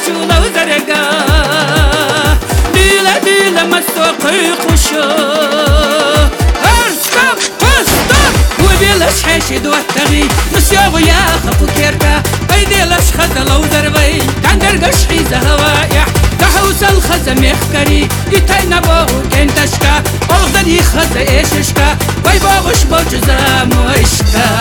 خشولة وزرقاء ديلة ديلة مسوقي خشو ارسكب قصدك وبيلش حاشد والتغي نسيو يا خفو كيرتا ايديلش خزل وزربي تندرقش حيزة هوايح تحوس الخزم يخكري يتاينا بو كنتشكا اغدر يخزة ايششكا ويباغش بوجزا موشكا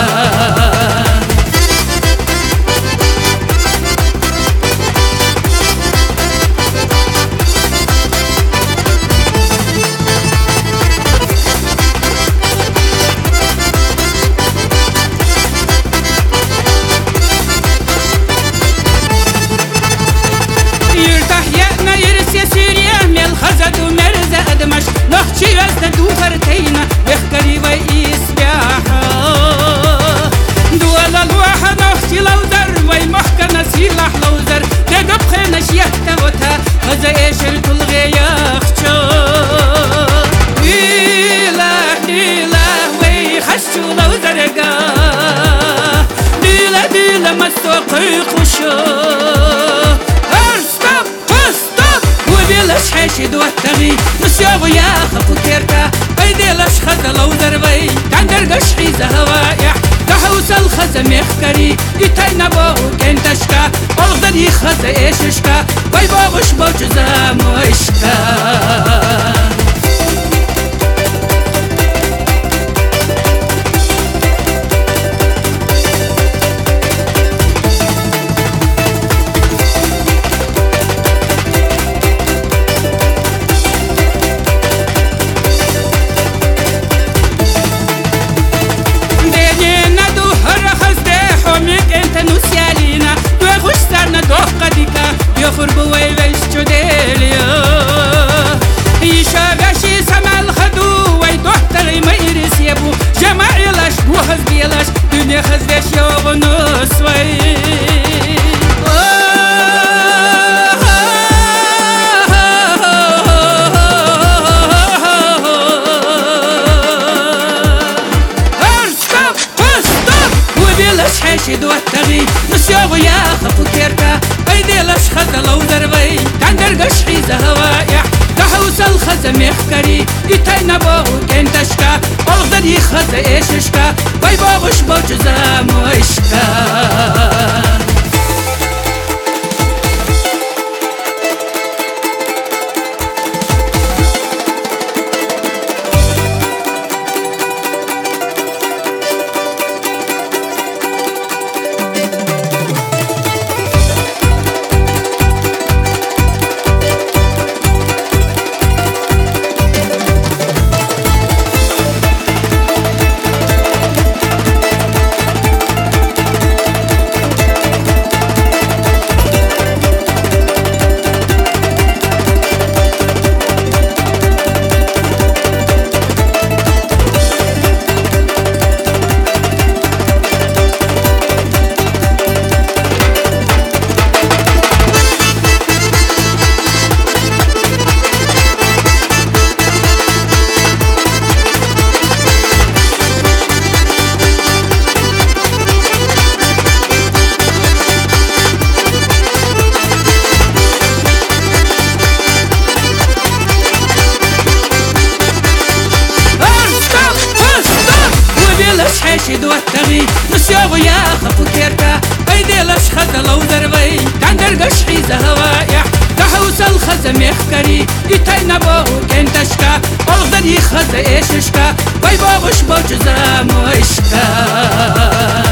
خزد ومرزة أدمش نخشي وزن دوفرتينا بيخكري ويقيس بياحا دولا الواحة نخشي لوزر ويمحكا نسيلح لوزر تقب خينش يهتوتها خزا ايشر تلغي يخشو ديله ديله ويخشو لوزرقا ديله ديله مسوقي خشو بيلش حاشد والتغي نسيو يا خفو كيرتا ايديلش خزل وزربي تندرقش حيزة هوايح تحوس الخزم يخكري يتاينا بو كنتشكا اغدر يخزة ايششكا ويباغش بوجزا موشكا يخر بوي ويشتو ديليو يشابشي سما الخدو ويدوح تغي ما يرس يبو جماعيلاش بوهز بيلاش دنيا خزدش يوغنوس وي ارسكب قصدك وبيلاش حاشد والتغي نسيو يا خفو كيرتا ايديلش خزل وزربي تندرقش حيزة هوايح تحوس الخزم يخكري يتاينا بو كنتشكا اغدر يخزة ايششكا ويباغش بوجزا موشكا حاشد والتغي نسيو يا خفو كيرتا ايديلش خزل وزربي تندرقش حيزة هوايح تحوس الخزم يخكري يتاينا بو كنتشكا اغدر يخزة ايششكا ويباغش بوجزا موشكا